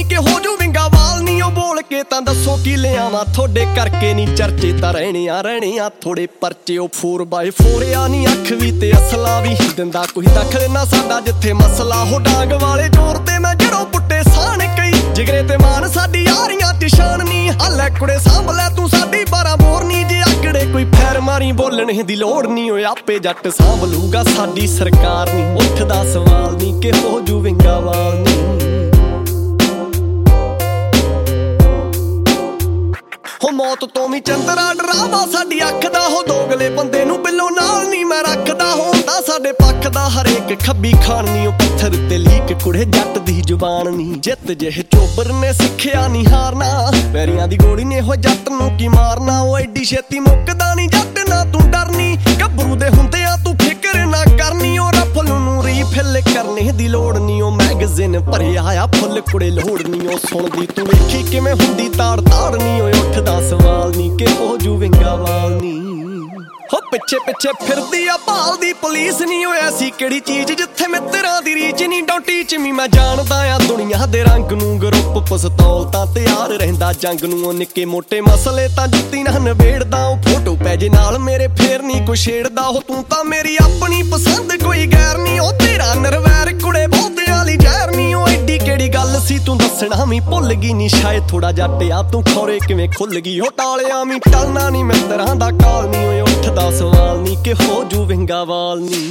ਕਿ ਹੋ ਜੂ ਵਿੰਗਾ ਵਾਲ ਨੀ। ਉਹ ਬੋਲ ਕੇ ਤਾਂ ਦੱਸੋ ਕੀ ਲਿਆਵਾਂ ਥੋੜੇ ਕਰਕੇ ਨੀ ਚਰਚੇ ਤਾਂ ਰਹਿਣੇ ਆ ਥੋੜੇ ਪਰਚੇ। ਉਹ 4x4 ਆ ਨੀ ਅੱਖ ਵੀ ਤੇ ਅਸਲਾ ਵੀ ਦਿੰਦਾ ਕੋਈ ਦਖਲ ਨਾ ਸਾਡਾ ਜਿੱਥੇ ਮਸਲਾ। ਹੋ ਡਾਂਗ ਵਾਲੇ ਜ਼ੋਰ ਤੇ ਮੈਂ ਜੜੋਂ ਪੁੱਟੇ ਸਾਨ ਕਈ ਜਿਗਰੇ ਤੇ ਮਾਨ ਸਾਡੀ ਯਾਰੀਆਂ ਚ ਸ਼ਾਨ ਨੀ। ਹੱਲੇ ਕੁੜੇ ਸਾਂਭ ਲੈ ਤੂੰ ਸਾਡੀ 12 ਬੋਰ ਨੀ ਜੇ ਆਕੜੇ ਕੋਈ ਫੈਰ ਮਾਰੀ ਬੋਲਣੇ ਦੀ ਲੋੜ ਨੀ। ਓਏ ਆਪੇ ਜੱਟ ਸਾਂਭ ਲੂਗਾ ਸਾਡੀ ਸਰਕਾਰ ਨੀ। ਉੱਠਦਾ ਸਵਾਲ ਨੀ ਕਿ ਹੋ ਜੂ ਵਿੰਗਾ ਵਾਲ ਨੀ। ਹੋ ਮੌਤ ਤੋਂ ਵੀ ਚੰਦਰਾ ਡਰਾਵਾ ਸਾਡੀ ਅੱਖ ਦਾ। ਹੋ ਦੋਗਲੇ ਬੰਦੇ ਨੂੰ ਬਿੱਲੋ ਨਾਲ ਨੀ ਮੈਂ ਰੱਖਦਾ। ਹੁੰਦਾ ਸਾਡੇ ਪੱਖ ਦਾ ਹਰੇਕ ਖੱਬੀ ਖਾਣ ਨੀ। ਉਹ ਪੱਥਰ ਤੇ ਲੀਕ ਕੁੜੇ ਜੱਟ ਦੀ ਜ਼ੁਬਾਨ ਨੀ। ਜਿੱਤ ਜਿਹੇ ਚੋਬਰ ਨੇ ਸਿੱਖਿਆ ਨੀ ਹਾਰਨਾ। ਪੈਰੀਆਂ ਦੀ ਗੋਲੀ ਨੇ ਹੋ ਜੱਟ ਨੂੰ ਕੀ ਮਾਰਨਾ। ਉਹ ਐਡੀ ਛੇਤੀ ਮੁੱਕਦਾ ਨੀ ਜੱਟ ਨਾ ਤੂੰ ਡਰਨੀ। ਗੱਭਰੂ ਦੇ ਹੁੰਦੇ ਆ ਤੂੰ ਫਿਕਰ ਨਾ ਕਰਨੀ। ਉਹ ਰਫਲ ਨੂੰ ਰੀਫਿਲ ਕਰਨੇ ਦੀ ਲੋੜ ਨੀ। ਉਹ ਮੈਗਜ਼ੀਨ ਭਰਿਆ ਆ ਫੁੱਲ ਕੁੜੇ ਲੋੜ ਨੀ। ਉਹ ਸੁਣਦੀ ਤੂੰ ਵੇਖੀ ਕਿਵੇਂ ਹੁੰਦੀ ਤਾੜ ਤਾੜ ਨੀ। ਓਏ ਉੱਠਦਾ ਸਵਾਲ ਨੀ ਕਿ ਹੋ ਜੂ ਵਿੰਗਾ ਵਾਲ ਨੀ। ਹੋ ਪਿੱਛੇ ਪਿੱਛੇ ਫਿਰਦੀ ਆ ਭਾਲਦੀ ਪੁਲਿਸ ਨੀ। ਓਏ ਐਸੀ ਕਿਹੜੀ ਚੀਜ਼ ਜਿੱਥੇ ਮਿੱਤਰਾਂ ਦੀ ਰੀਚ ਨੀ। ਡੋਂਟ ਟੀਚ ਮੀ ਮੈਂ ਜਾਣਦਾ ਆ ਦੁਨੀਆ ਦੇ ਰੰਗ ਨੂੰ। ਗਰੁੱਪ ਪਿਸਤੌਲ ਤਾਂ ਤਿਆਰ ਰਹਿੰਦਾ ਜੰਗ ਨੂੰ। ਉਹ ਨਿੱਕੇ ਮੋਟੇ ਮਸਲੇ ਤਾਂ ਜੁੱਤੀ ਨਾ ਨਵੇੜਦਾ। ਉਹ ਫੋਟੋ ਪੈ ਜੇ ਨਾਲ ਮੇਰੇ ਫੇਰ ਨੀ ਕੋਈ ਛੇੜਦਾ। ਉਹ ਤੂੰ ਤਾਂ ਮੇਰੀ ਆਪਣੀ ਪਸੰਦ ਕੋਈ ਗੈਰ ਨੀ। ਉਹ ਤੇਰਾ ਨਰਵੈਰ ਕੁੜੇ ਬਹੁਤਿਆਂ ਲਈ ਜ਼ਹਿਰ ਨੀ। ਉਹ ਐਡੀ ਕਿਹੜੀ ਗੱਲ ਸੀ ਤੂੰ ਦੱਸਣਾ ਵੀ ਭੁੱਲ ਗਈ ਨੀ। ਸ਼ਾਇਦ ਥੋੜਾ ਜੱਟ ਆ ਤੂੰ ਖੌਰੇ ਕਿਵੇਂ ਖੁੱਲ ਗਈ। ਉਹ ਟਾਲਿਆ ਵੀ ਟਲਣਾ ਨੀ ਮਿੱਤਰਾਂ ਦਾ ਕਾਲ ਨੀ। ਓਏ ਉੱਠਦਾ ਸਵਾਲ ਨੀ ਕਿ ਹੋ ਜੂ ਵਿੰਗਾ ਵਾਲ ਨੀ।